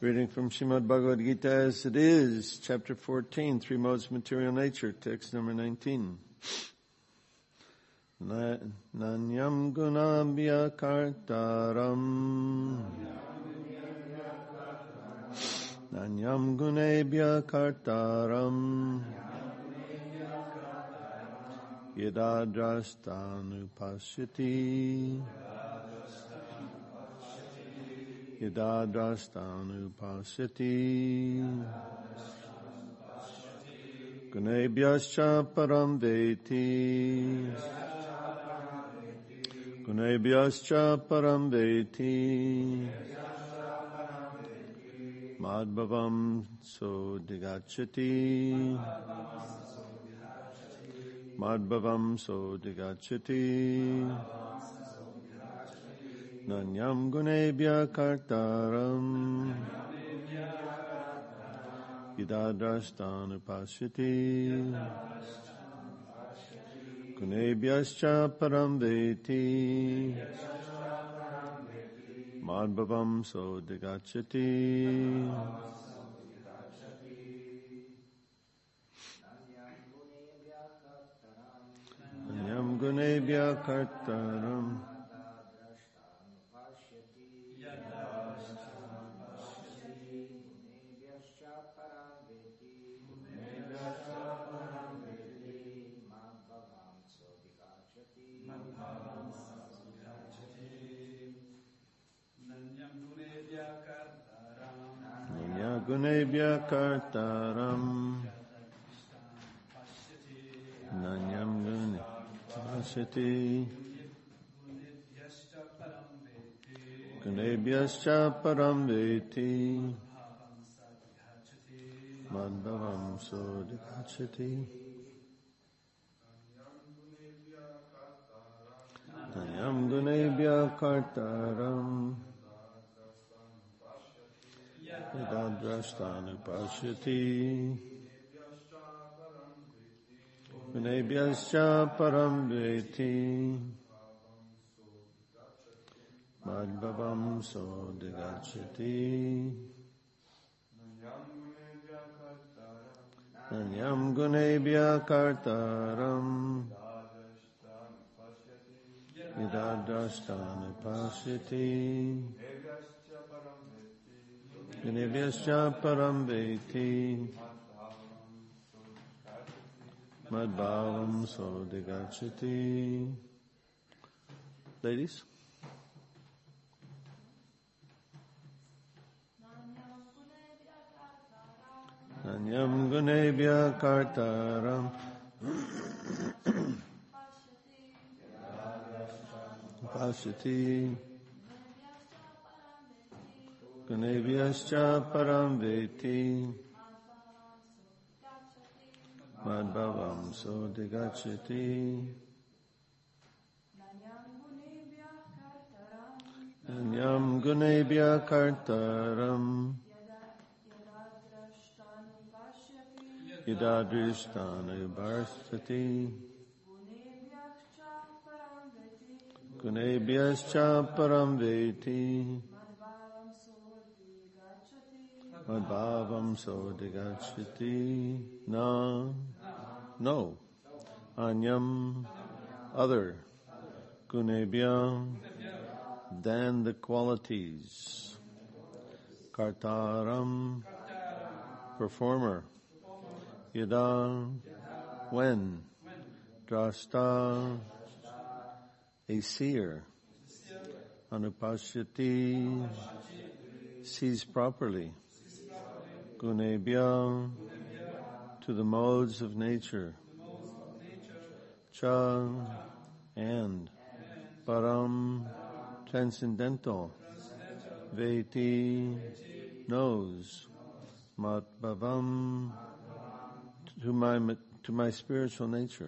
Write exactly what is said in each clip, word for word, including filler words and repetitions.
Reading from Srimad Bhagavad Gita as it is, chapter fourteen, Three Modes of Material Nature, text number nineteen. Nanyam gunabhya kartaram Nanyam gunebhya kartaram Yada drashtanupasyati Yada drashtanupasyati Gunebhyascha param veti Gunebhyascha param veti Madbhavam sodigacchati Madbhavam sodigacchati Nanyam gunebhya kartaram Yidadrashtanupasyati Gunebhyascha param veti Madbhavam sodigacchati Nanyam gunebhya kartaram Gunebhya kartaram Nanyam gunebhya pasyati Gunebhyascha param veti Madbhavam sodigacchati Nanyam gunebhya kartaram Yadadrashtanupasyati Gunebhyascha param veti Madbhavam sodigacchati Nanyam gunebhya kartaram Yadadrashtanupasyati Gunebhyascha param veti Madbhavam sodigacchati. Ladies? Nanyam gunebhya kartaram Pasyati Gunebhyascha param veti Madbhavam sodigacchati Nanyam gunebhya kartaram Yadadrishthanupasyati Gunebhyascha param veti Madbhavam sodigacchati. Na, no, Anyam, other, Gunebhya, than the qualities, Kartaram, performer, Yada, when, Drashta, a seer, Anupasyati, sees properly, Gunebhya, to the modes of nature, Cha, and, Param, transcendental, Veti, knows, Madbhavam, to my to my spiritual nature,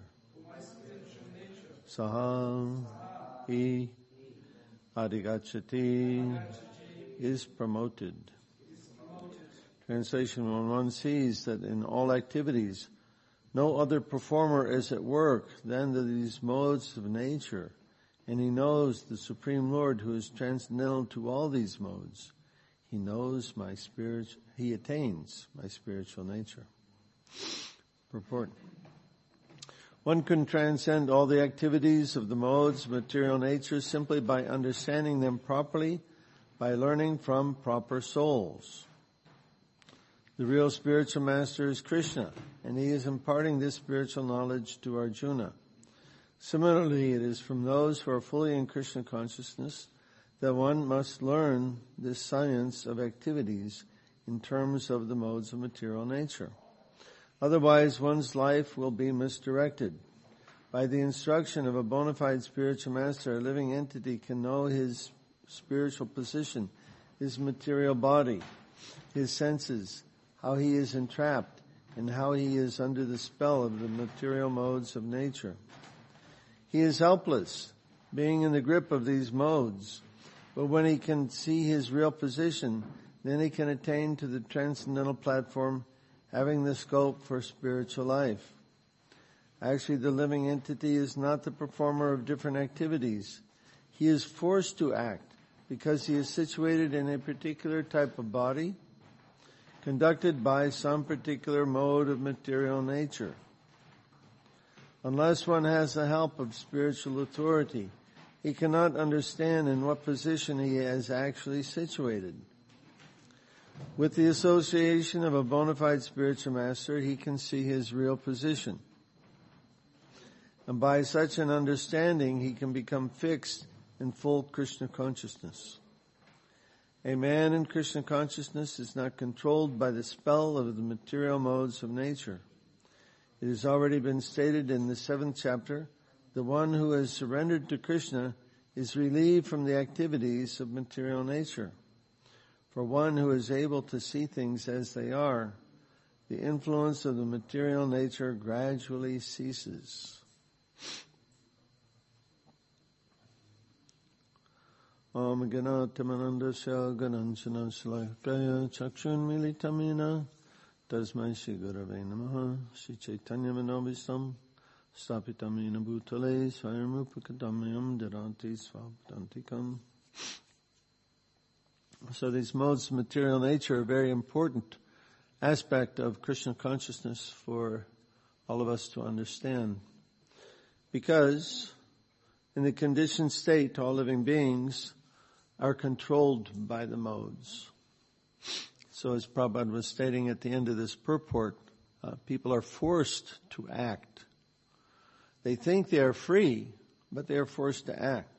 Saha, he, Adhigacchati, is promoted. Translation: when one sees that in all activities no other performer is at work than these modes of nature, and he knows the Supreme Lord who is transcendental to all these modes, he knows my spirit, he attains my spiritual nature. Purport. One can transcend all the activities of the modes of material nature simply by understanding them properly, by learning from proper souls. The real spiritual master is Krishna, and he is imparting this spiritual knowledge to Arjuna. Similarly, it is from those who are fully in Krishna consciousness that one must learn this science of activities in terms of the modes of material nature. Otherwise, one's life will be misdirected. By the instruction of a bona fide spiritual master, a living entity can know his spiritual position, his material body, his senses, how he is entrapped, and how he is under the spell of the material modes of nature. He is helpless, being in the grip of these modes, but when he can see his real position, then he can attain to the transcendental platform, having the scope for spiritual life. Actually, the living entity is not the performer of different activities. He is forced to act because he is situated in a particular type of body, conducted by some particular mode of material nature. Unless one has the help of spiritual authority, he cannot understand in what position he is actually situated. With the association of a bona fide spiritual master, he can see his real position. And by such an understanding, he can become fixed in full Krishna consciousness. A man in Krishna consciousness is not controlled by the spell of the material modes of nature. It has already been stated in the seventh chapter, the one who has surrendered to Krishna is relieved from the activities of material nature. For one who is able to see things as they are, the influence of the material nature gradually ceases. Om Ganatamanandasya Gananchana Shalakaya Chakshun Militamina Tasmai Shri Gurave Namaha Shri Chaitanya Manobhistam Stapitamina Bhutale Swayamrupakadamyam Daranti Svapadantikam. So these modes of material nature are a very important aspect of Krishna consciousness for all of us to understand. Because in the conditioned state, all living beings are controlled by the modes. So as Prabhupada was stating at the end of this purport, uh, people are forced to act. They think they are free, but they are forced to act.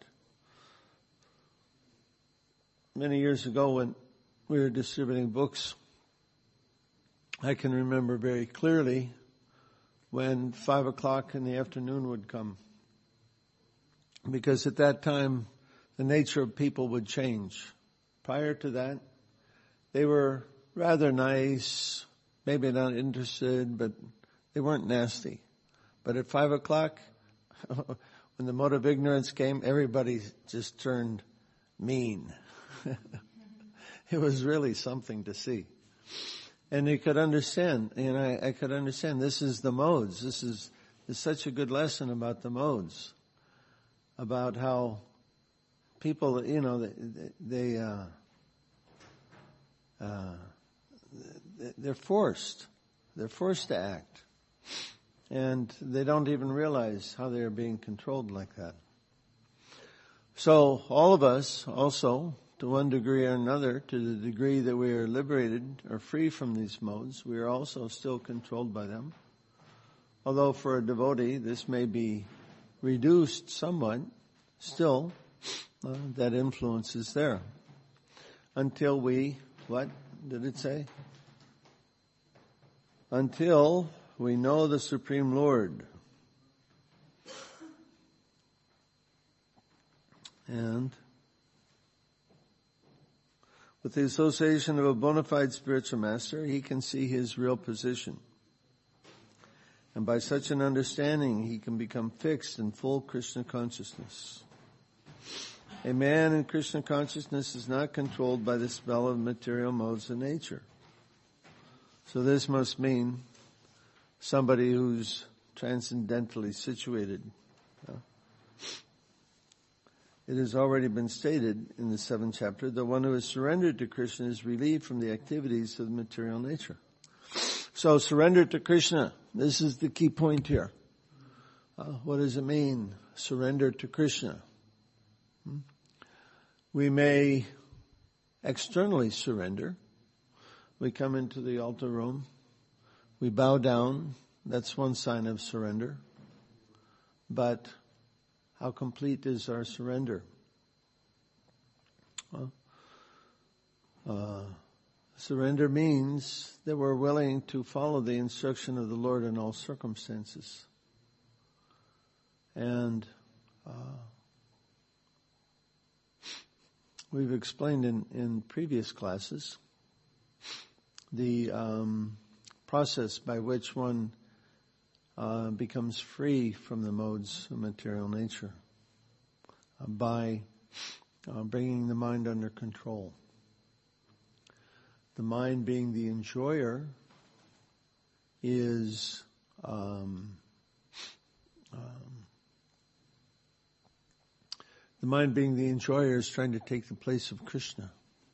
Many years ago when we were distributing books, I can remember very clearly when five o'clock in the afternoon would come. Because at that time, the nature of people would change. Prior to that, they were rather nice, maybe not interested, but they weren't nasty. But at five o'clock, when the mode of ignorance came, everybody just turned mean. It was really something to see. And they could understand, and I, I could understand, this is the modes. This is, is such a good lesson about the modes. About how people, you know, they, they uh, uh, they're forced. They're forced to act. And they don't even realize how they're being controlled like that. So all of us also, to one degree or another, to the degree that we are liberated or free from these modes, we are also still controlled by them. Although for a devotee, this may be reduced somewhat, still, uh, that influence is there. Until we, what did it say? Until we know the Supreme Lord. And with the association of a bona fide spiritual master, he can see his real position. And by such an understanding, he can become fixed in full Krishna consciousness. A man in Krishna consciousness is not controlled by the spell of material modes of nature. So this must mean somebody who's transcendentally situated. it has already been stated in the seventh chapter, the one who is surrendered to Krishna is relieved from the activities of the material nature. So surrender to Krishna. This is the key point here. Uh, what does it mean, surrender to Krishna? Hmm? We may externally surrender. We come into the altar room. We bow down. That's one sign of surrender. But how complete is our surrender? Well, uh, surrender means that we're willing to follow the instruction of the Lord in all circumstances. And uh, we've explained in, in previous classes the um, process by which one uh, becomes free from the modes of material nature uh, by uh, bringing the mind under control. The mind, being the enjoyer, is um, um, the mind, being the enjoyer, is trying to take the place of Krishna.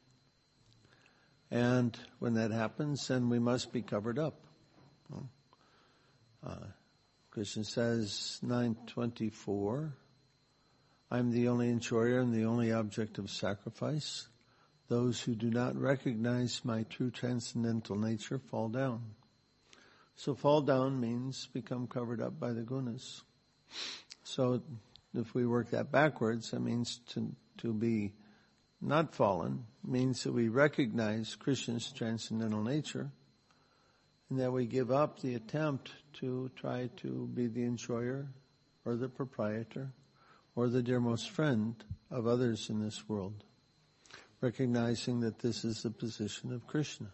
And when that happens, then we must be covered up. Uh, Krishna says, nine twenty-four, I'm the only enjoyer and the only object of sacrifice. Those who do not recognize my true transcendental nature fall down. So fall down means become covered up by the gunas. So if we work that backwards, that means to, to be not fallen means that we recognize Krishna's transcendental nature and that we give up the attempt to try to be the enjoyer or the proprietor or the dearmost friend of others in this world, recognizing that this is the position of Krishna.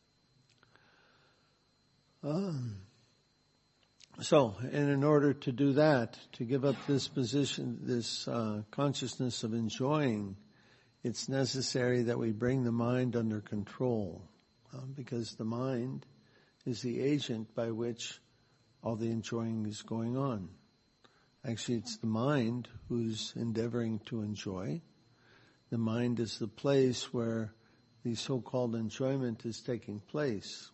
Um, so, and in order to do that, to give up this position, this uh, consciousness of enjoying, it's necessary that we bring the mind under control, uh, because the mind is the agent by which all the enjoying is going on. Actually, it's the mind who's endeavoring to enjoy. The mind is the place where the so-called enjoyment is taking place.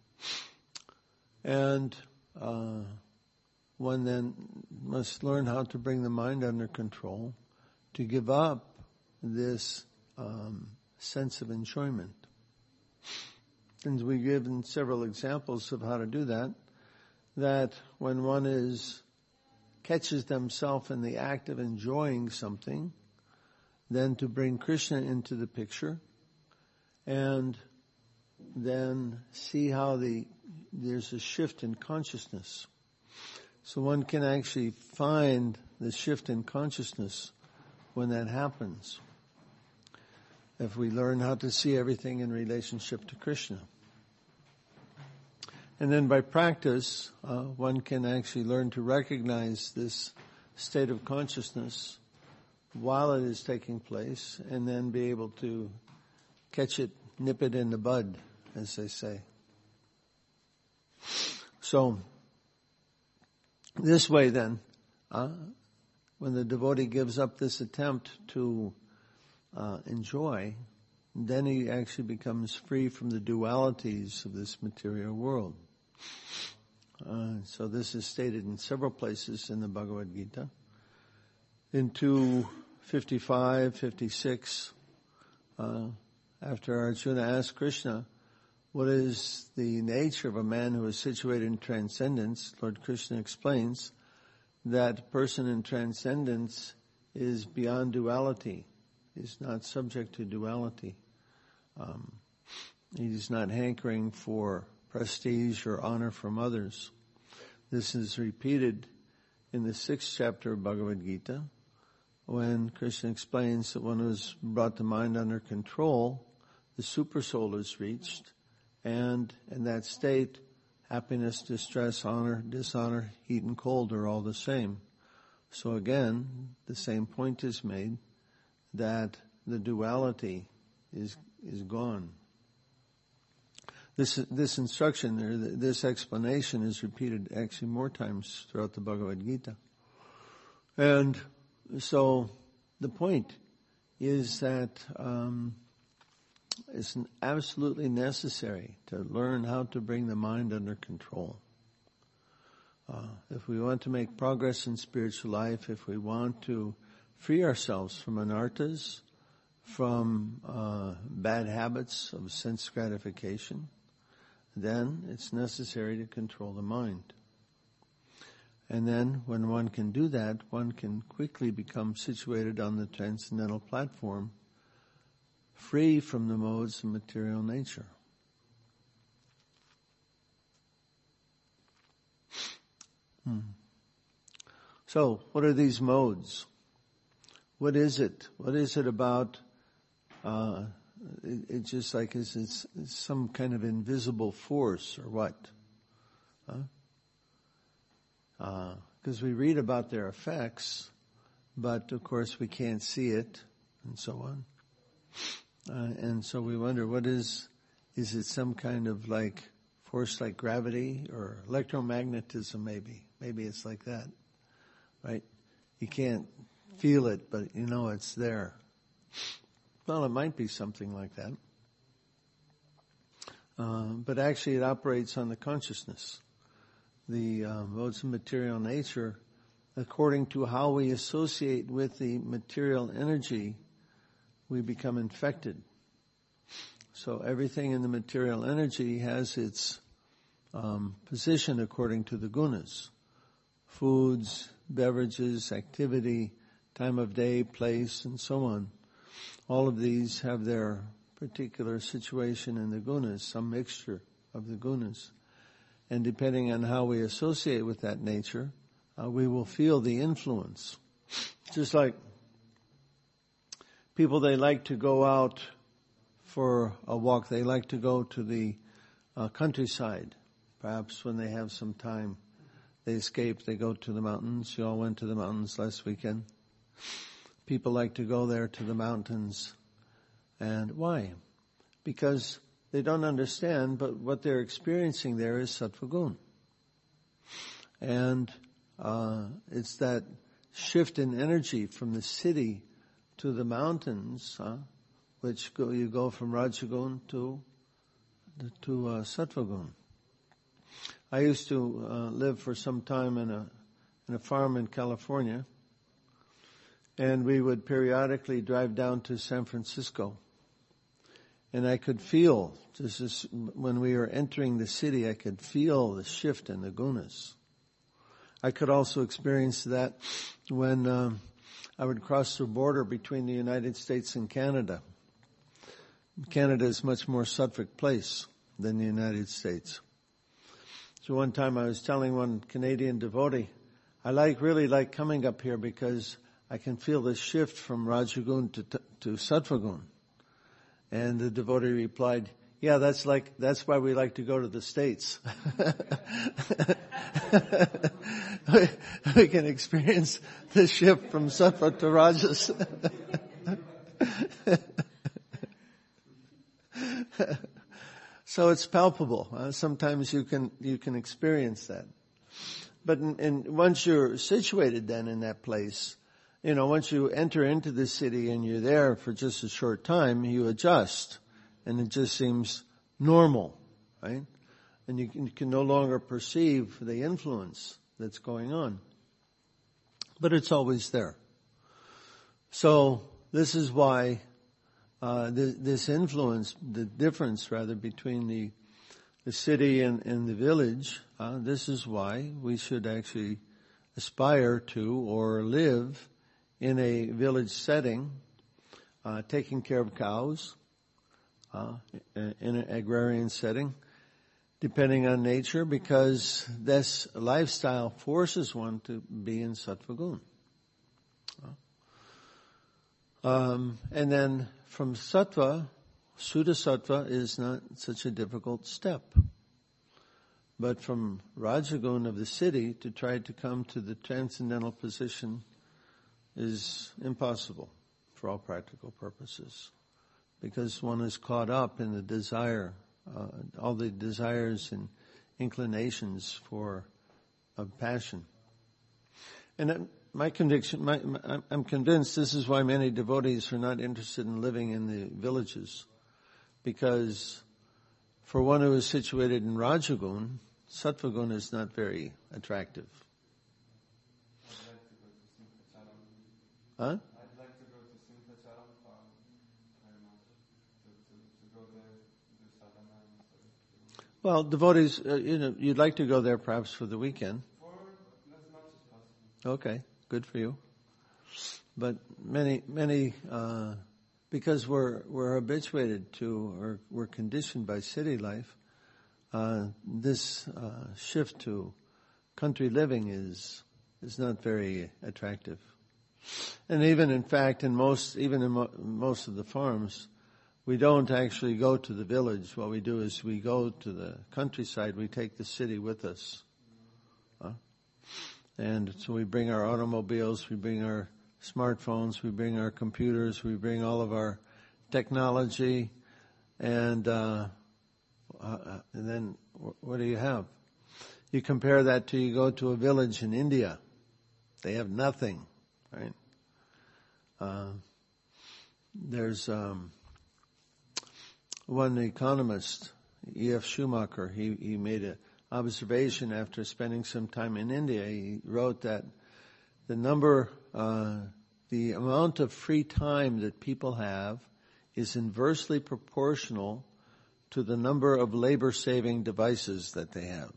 And uh, one then must learn how to bring the mind under control, to give up this um, sense of enjoyment. And we've given several examples of how to do that, that when one is catches themselves in the act of enjoying something, then to bring Krishna into the picture, and then see how the there's a shift in consciousness. So one can actually find the shift in consciousness when that happens, if we learn how to see everything in relationship to Krishna. And then by practice, uh, one can actually learn to recognize this state of consciousness while it is taking place, and then be able to catch it, nip it in the bud, as they say. So, this way then, uh, when the devotee gives up this attempt to uh, enjoy, then he actually becomes free from the dualities of this material world. Uh, so this is stated in several places in the Bhagavad Gita. In two fifty-five, fifty-six, uh, after Arjuna asked Krishna, what is the nature of a man who is situated in transcendence, Lord Krishna explains that a person in transcendence is beyond duality, is not subject to duality. Um, he is not hankering for prestige or honor from others. This is repeated in the sixth chapter of Bhagavad Gita, when Krishna explains that when it was brought the mind under control, the supersoul is reached, and in that state, happiness, distress, honor, dishonor, heat and cold are all the same. So again, the same point is made, that the duality is is gone. This this instruction, or this explanation, is repeated actually more times throughout the Bhagavad Gita. And so the point is that um, it's absolutely necessary to learn how to bring the mind under control. Uh, if we want to make progress in spiritual life, if we want to free ourselves from anarthas, from uh, bad habits of sense gratification, then it's necessary to control the mind. And then when one can do that, one can quickly become situated on the transcendental platform, free from the modes of material nature. Hmm. So, what are these modes? What is it? What is it about, uh, it, it's just like it's, it's, it's some kind of invisible force or what? Huh? Because uh, we read about their effects, but of course we can't see it, and so on. Uh, and so we wonder, what is, is it some kind of like force like gravity or electromagnetism maybe? Maybe it's like that, right? You can't feel it, but you know it's there. Well, it might be something like that. Uh, but actually it operates on the consciousness. The uh, modes of material nature, according to how we associate with the material energy, we become infected. So everything in the material energy has its um, position according to the gunas. Foods, beverages, activity, time of day, place, and so on. All of these have their particular situation in the gunas, some mixture of the gunas. And depending on how we associate with that nature, uh, we will feel the influence. Just like people, they like to go out for a walk. They like to go to the uh, countryside. Perhaps when they have some time, they escape, they go to the mountains. You all went to the mountains last weekend. People like to go there to the mountains. And why? Because they don't understand, but what they're experiencing there is sattva-gun. And uh, it's that shift in energy from the city to the mountains, huh, which go, you go from rajagun to to uh, sattva-gun. I used to uh, live for some time in a in a farm in California, and we would periodically drive down to San Francisco. And I could feel, just as when we were entering the city, I could feel the shift in the gunas. I could also experience that when um, I would cross the border between the United States and Canada. Canada is a much more sattvic place than the United States. So one time I was telling one Canadian devotee, I like really like coming up here because I can feel the shift from Rajagun to, to Sattva-gun. And the devotee replied, yeah, that's like, that's why we like to go to the States. we, we can experience the shift from Sattva to Rajas. So it's palpable. Uh, sometimes you can, you can experience that. But in, in, once you're situated then in that place, you know, once you enter into the city and you're there for just a short time, you adjust. And it just seems normal, right? And you can, you can no longer perceive the influence that's going on. But it's always there. So this is why uh, th- this influence, the difference rather between the the city and, and the village, uh, this is why we should actually aspire to or live in a village setting, uh, taking care of cows, uh, in an agrarian setting, depending on nature, because this lifestyle forces one to be in sattva-gun. Um, and then from sattva, Suddha sattva is not such a difficult step. But from Rajagun of the city to try to come to the transcendental position is impossible for all practical purposes. Because one is caught up in the desire, uh, all the desires and inclinations for of passion. And my conviction, my, my, I'm convinced this is why many devotees are not interested in living in the villages. Because for one who is situated in Rajagun, Sattvagun is not very attractive. Huh? I'd like to go to Simhacharam farm very much. To, to, to go there, do sadhana and stuff. Well, devotees, uh, you know, you'd like to go there perhaps for the weekend. For as much as possible. Okay, good for you. But many, many, uh, because we're, we're habituated to, or we're conditioned by city life, uh, this, uh, shift to country living is, is not very attractive. And even in fact, in most, even in mo- most of the farms, we don't actually go to the village. What we do is we go to the countryside. We take the city with us. Huh? And so we bring our automobiles, we bring our smartphones, we bring our computers, we bring all of our technology, and, uh, uh and then what do you have? You compare that to you go to a village in India. They have nothing. Right? Uh, there's um, one economist, E F Schumacher. He he made an observation after spending some time in India. He wrote that the number, uh, the amount of free time that people have is inversely proportional to the number of labor-saving devices that they have.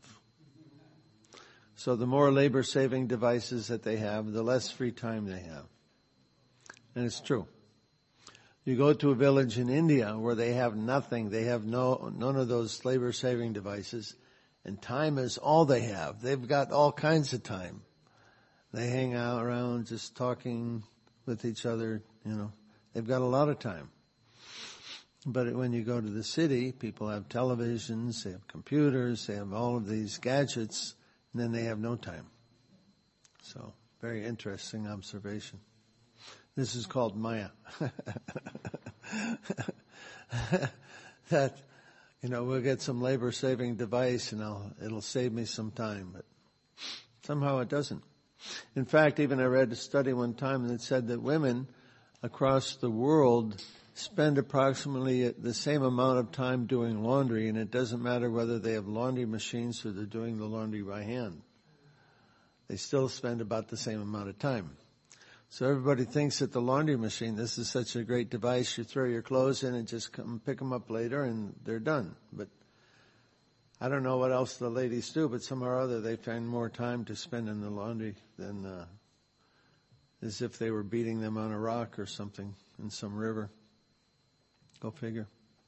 So the more labor-saving devices that they have, the less free time they have. And it's true. You go to a village in India where they have nothing, they have no, none of those labor-saving devices, and time is all they have. They've got all kinds of time. They hang out around just talking with each other, you know. They've got a lot of time. But when you go to the city, people have televisions, they have computers, they have all of these gadgets, and then they have no time. So, very interesting observation. This is called Maya. That, you know, we'll get some labor-saving device and I'll, it'll save me some time, but somehow it doesn't. In fact, even I read a study one time that said that women across the world spend approximately the same amount of time doing laundry, and it doesn't matter whether they have laundry machines or they're doing the laundry by hand. They still spend about the same amount of time. So everybody thinks that the laundry machine, this is such a great device, you throw your clothes in and just come pick them up later and they're done. But I don't know what else the ladies do, but somehow or other they find more time to spend in the laundry than uh, as if they were beating them on a rock or something in some river. Go figure.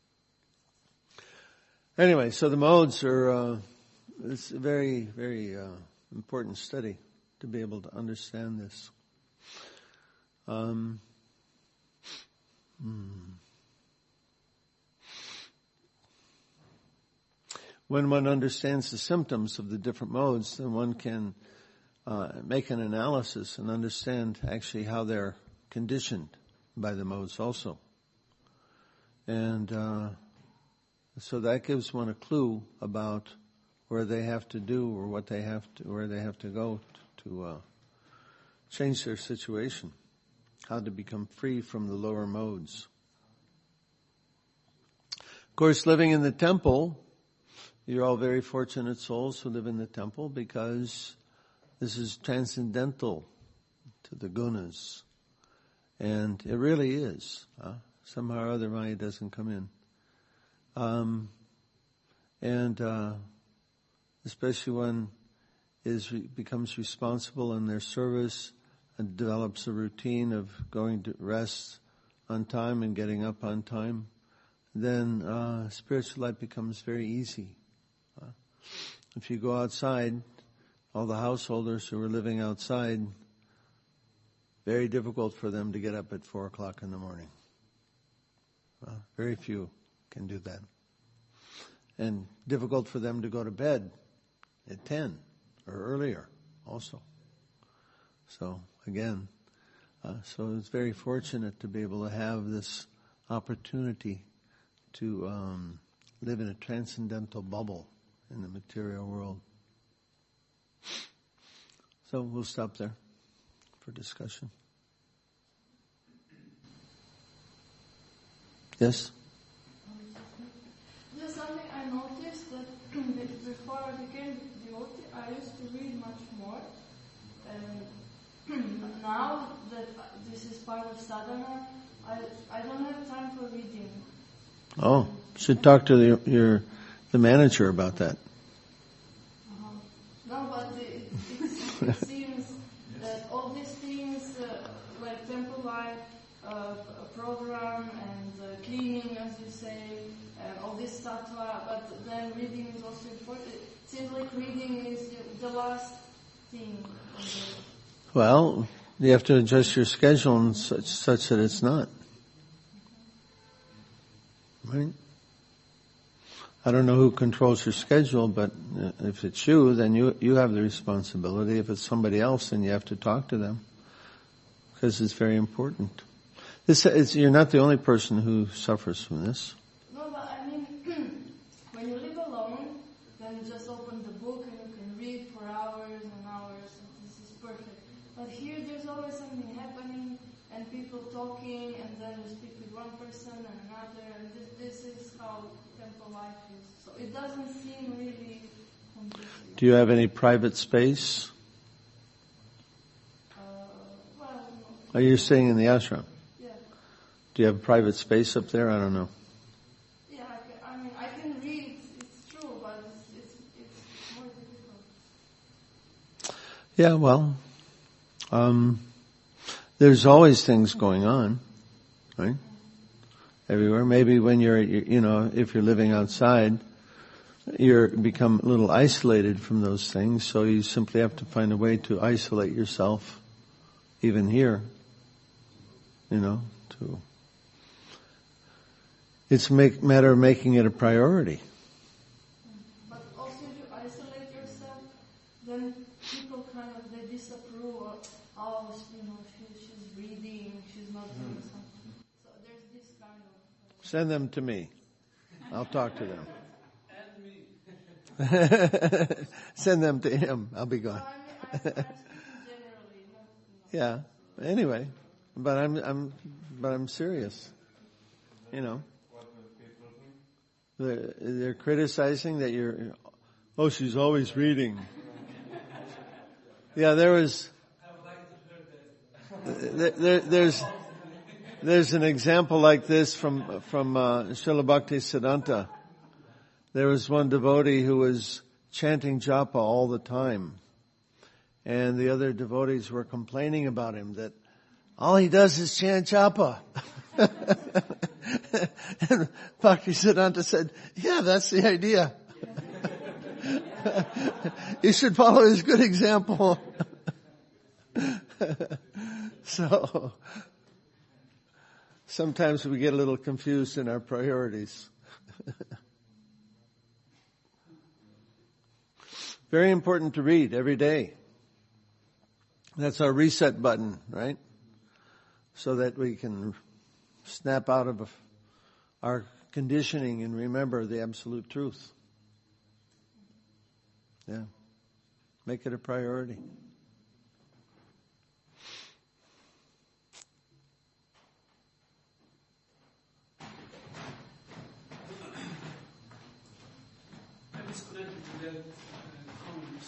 Anyway, so the modes are, uh, it's a very, very uh, important study to be able to understand this. Um, hmm. When one understands the symptoms of the different modes, then one can uh, make an analysis and understand actually how they're conditioned by the modes also. And uh, so that gives one a clue about where they have to do or what they have to, where they have to go to, to uh, change their situation, how to become free from the lower modes. Of course, living in the temple, you're all very fortunate souls who live in the temple because this is transcendental to the gunas. And it really is. Huh? Somehow or other Maya doesn't come in. Um, and uh, especially when is re- becomes responsible in their service and develops a routine of going to rest on time and getting up on time, then uh, spiritual life becomes very easy. Uh, if you go outside, all the householders who are living outside, very difficult for them to get up at four o'clock in the morning. Uh, very few can do that. And difficult for them to go to bed at ten or earlier also. So again, uh, so it's very fortunate to be able to have this opportunity to um, live in a transcendental bubble in the material world. So we'll stop there. for discussion. Yes? Just something I noticed that before I became devotee, I used to read much more. And now that this is part of sadhana, I I don't have time for reading. Oh, should talk to the, your the manager about that. Uh-huh. No, but it, it, it seems that all these things, uh, like temple life, uh, program, and uh, cleaning, as you say, and all this sattva, but then reading is also important. It seems like reading is the last thing. Well, you have to adjust your schedule and such, such that it's not. Right? I don't know who controls your schedule, but if it's you, then you you have the responsibility. If it's somebody else, then you have to talk to them, because it's very important. This is, you're not the only person who suffers from this. No, but I mean, when you live alone, then you just open the book and you can read for hours and hours, and this is perfect. But here there's always something happening, and people talking, and then you speak with one person and another, and this, this is how temple life is. So it doesn't seem really conducive. Do you have any private space? Uh, well, no. Are you staying in the ashram? Yeah. Do you have a private space up there? I don't know. Yeah, I, can, I mean, I can read, it's true, but it's, it's, it's more difficult. Yeah, well, um, there's always things going on, right? Everywhere. Maybe when you're, you know, if you're living outside, you're become a little isolated from those things, so you simply have to find a way to isolate yourself, even here, you know, to, it's a make, matter of making it a priority. But also if you isolate yourself, then people kind of, they disapprove of, oh, you know, she, she's reading, she's not doing something. So there's this kind of... Send them to me. I'll talk to them. Send them to him. I'll be gone. Well, I mean, I, I speak generally, not, not. Yeah. Anyway, but I'm, I'm, but I'm serious. You know, What do people think? they're, they're criticizing that you're, oh, she's always reading. Yeah, there was, there, there, there's, there's an example like this from, from, uh, Srila Bhaktisiddhanta. There was one devotee who was chanting japa all the time. And the other devotees were complaining about him that all he does is chant japa. And Bhaktisiddhanta said, yeah, that's the idea. You should follow his good example. So, sometimes we get a little confused in our priorities. Very important to read every day. That's our reset button, right? So that we can snap out of our conditioning and remember the absolute truth. Yeah. Make it a priority. I was connected to that uh, comments.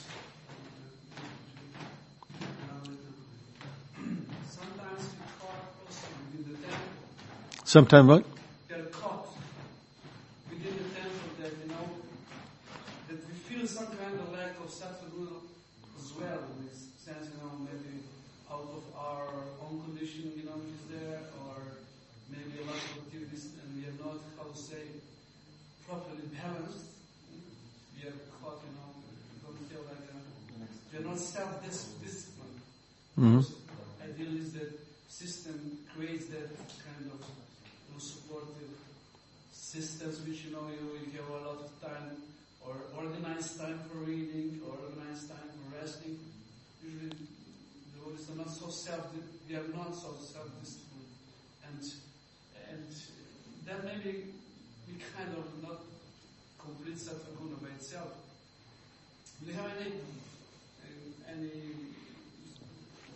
Sometimes we caught also within the temple. Sometime what? They're caught within the temple that, you know, that we feel some kind of lack of sattva as well, in this sense, you know, maybe out of our own condition, you know, which is there, or maybe a lot of activities and we are not, how to say, properly balanced. We are caught, you know, we don't feel like uh, we are not self-disciplined. Mm-hmm. Ideally, is that system creates that kind of you know, supportive systems, which you know you, you have a lot of time, or organized time for reading, or organized time for resting. Usually, the devotees are not so self. We are not so self-disciplined, and and then maybe we kind of not complete sattva-guna by itself. Do you have any any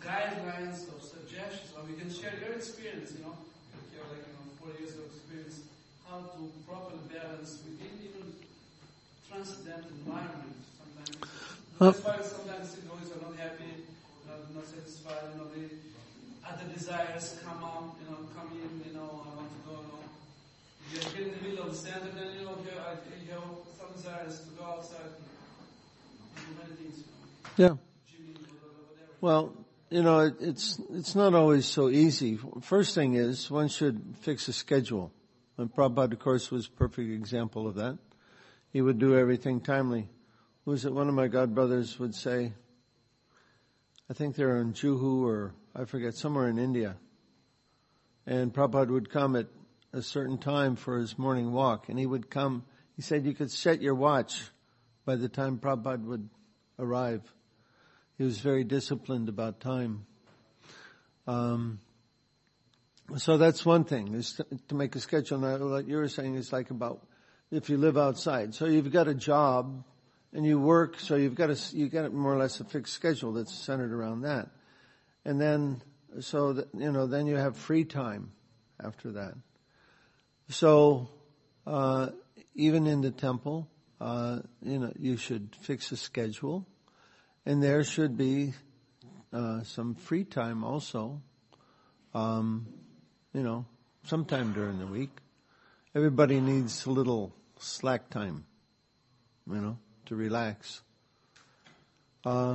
guidelines, of suggestions, or we can share your experience, you know, if you have like, you know, four years of experience, how to properly balance within even transcendent environment. Sometimes, that's why sometimes you know, are not happy, not, not satisfied, you know, the other desires come up, you know, come in, you know, I want to go, you know. You get in the middle of the center, then you know, you have, you have some desires to go outside, do many things, you know. Yeah. Well, you know, it, it's it's not always so easy. First thing is, one should fix a schedule. And Prabhupada, of course, was a perfect example of that. He would do everything timely. Who was it? One of my godbrothers would say, I think they're in Juhu or, I forget, somewhere in India. And Prabhupada would come at a certain time for his morning walk. And he would come, he said you could set your watch by the time Prabhupada would arrive. He was very disciplined about time. Um, so that's one thing, is to, to make a schedule. Now, what you were saying is like about if you live outside. So you've got a job and you work, so you've got a, you got more or less a fixed schedule that's centered around that. And then, so that, you know, then you have free time after that. So, uh, even in the temple, uh, you know, you should fix a schedule. And there should be uh, some free time also, um, you know, sometime during the week. Everybody needs a little slack time, you know, to relax. Uh,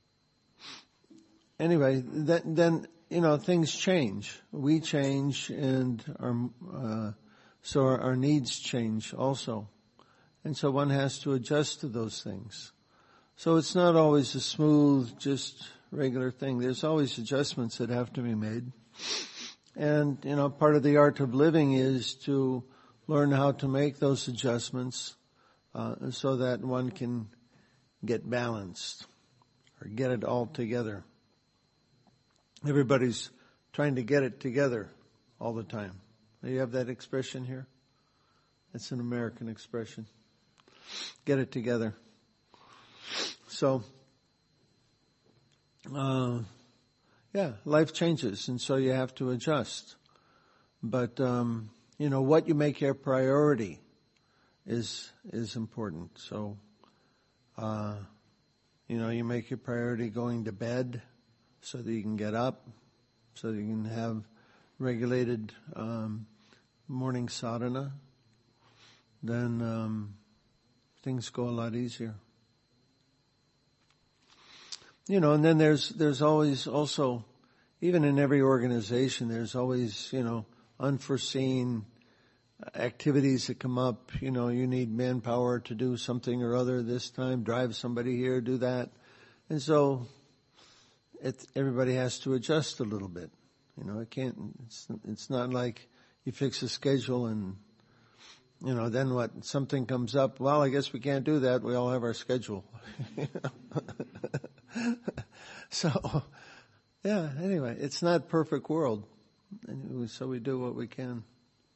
anyway, that, then, you know, things change. We change and our, uh, so our, our needs change also. And so one has to adjust to those things. So it's not always a smooth, just regular thing. There's always adjustments that have to be made. And, you know, part of the art of living is to learn how to make those adjustments uh, so that one can get balanced or get it all together. Everybody's trying to get it together all the time. You have that expression here? It's an American expression. Get it together. So, uh, yeah, life changes, and so you have to adjust. But, um, you know, what you make your priority is, is important. So, uh, you know, you make your priority going to bed so that you can get up, so that you can have regulated, um, morning sadhana. Then, um, things go a lot easier. You know, and then there's, there's always also, even in every organization, there's always, you know, unforeseen activities that come up. You know, you need manpower to do something or other this time, drive somebody here, do that. And so, it, everybody has to adjust a little bit. You know, it can't, it's, it's not like you fix a schedule and, you know, then what, something comes up, well, I guess we can't do that, we all have our schedule. So, yeah, anyway, it's not a perfect world. And so we do what we can.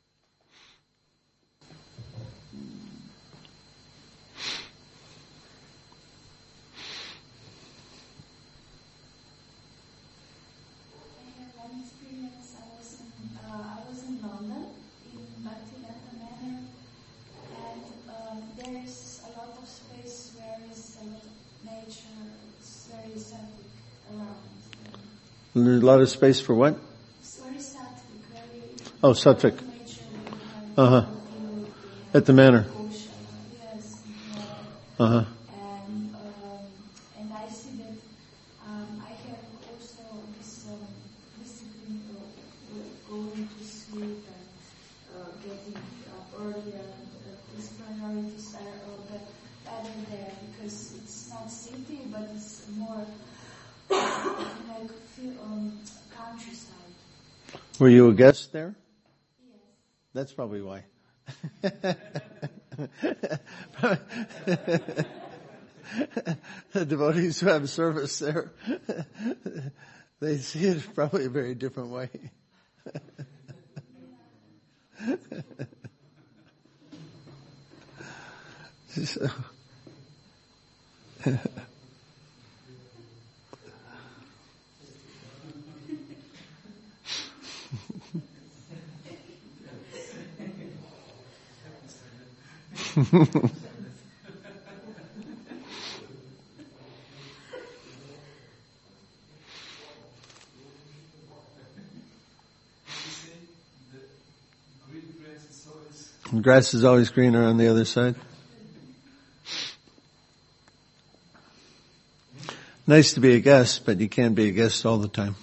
I had one experience. I was in, uh, I was in London, in Bhaktivedanta Manor, and um, there is a lot of space where is a lot of nature. It's very sattvic around. There's a lot of space for what? It's very sattvic, very. Oh, sattvic. Nature. Uh huh. At the manor. Ocean, yes. Uh huh. And um, and I see that um, I have also this um, discipline of going to sleep and uh, getting up earlier. And, uh, these priorities are uh, bet- better there because it's not city, but it's more like um, countryside. Were you a guest there? Yes. That's probably why. The devotees who have service there, they see it probably a very different way. So, The grass is always greener on the other side. Nice to be a guest, but you can't be a guest all the time.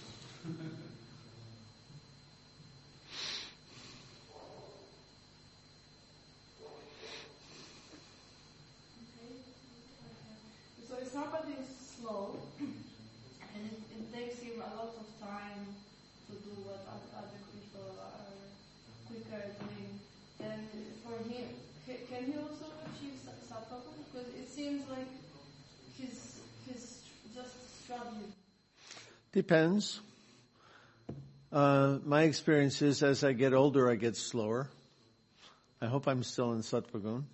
So if somebody is slow, and it, it takes him a lot of time to do what other people are quicker at doing, then for him, can he also achieve sattva? Because it seems like he's he's just struggling. Depends. Uh, my experience is as I get older, I get slower. I hope I'm still in Sattva-gun.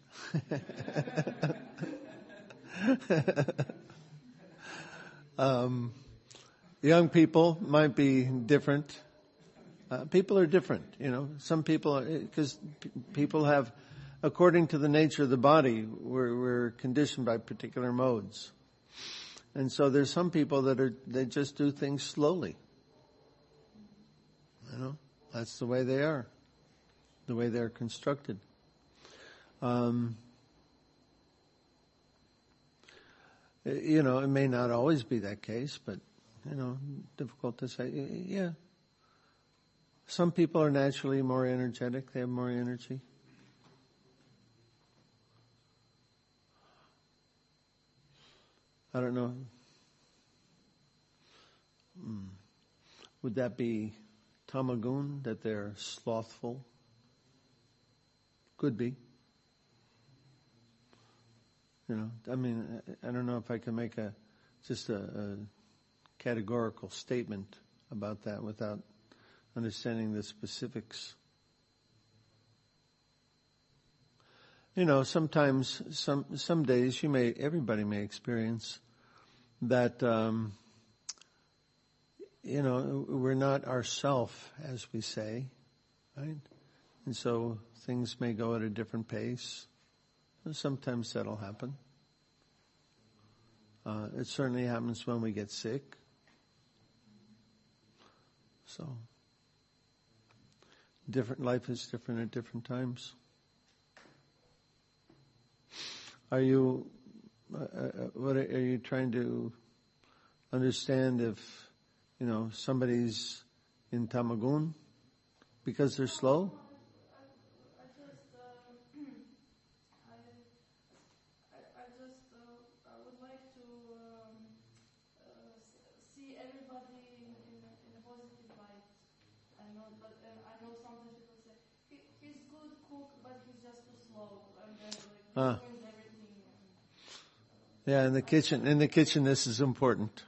um, young people might be different. Uh, people are different, you know. Some people, because p- people have, according to the nature of the body, we're, we're conditioned by particular modes. And so there's some people that are, they just do things slowly. You know, that's the way they are, the way they're constructed. Um, you know, it may not always be that case, but, you know, difficult to say. Yeah. Some people are naturally more energetic. They have more energy. I don't know. Hmm. Would that be tamagun, that they're slothful? Could be. You know, I mean, I don't know if I can make a just a, a categorical statement about that without understanding the specifics. You know, sometimes, some some days, you may, everybody may experience that. Um, you know, we're not ourself, as we say, right? And so things may go at a different pace. And sometimes that'll happen. Uh, it certainly happens when we get sick. So, different life is different at different times. Are you, uh, what are, are you trying to understand if, you know, somebody's in tamagun because they're slow? I, I just, uh, I, I, I just, uh, I would like to um, uh, see everybody in, in, in a positive light. I know, but uh, I know sometimes people say he, he's good cook, but he's just too slow, and then like he Ah. ruins everything. And, uh, Yeah, in the kitchen, in the kitchen, this is important.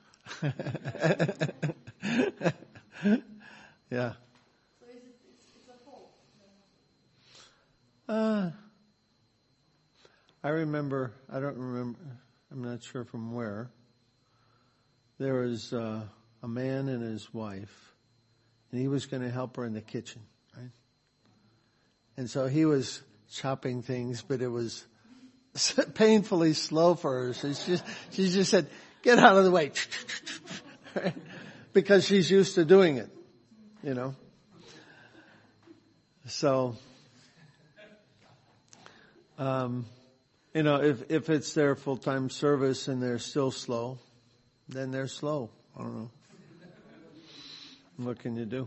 Yeah. So is it, it's, it's a fault. Uh, I remember, I don't remember, I'm not sure from where. There was uh, a man and his wife, and he was going to help her in the kitchen, right? And so he was chopping things, but it was painfully slow for her. So she just, she just said, "Get out of the way," right? Because she's used to doing it, you know. So, um, you know, if if it's their full-time service and they're still slow, then they're slow. I don't know. What can you do?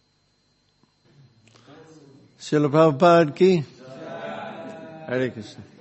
Srila Prabhupada ki? Hare Krishna.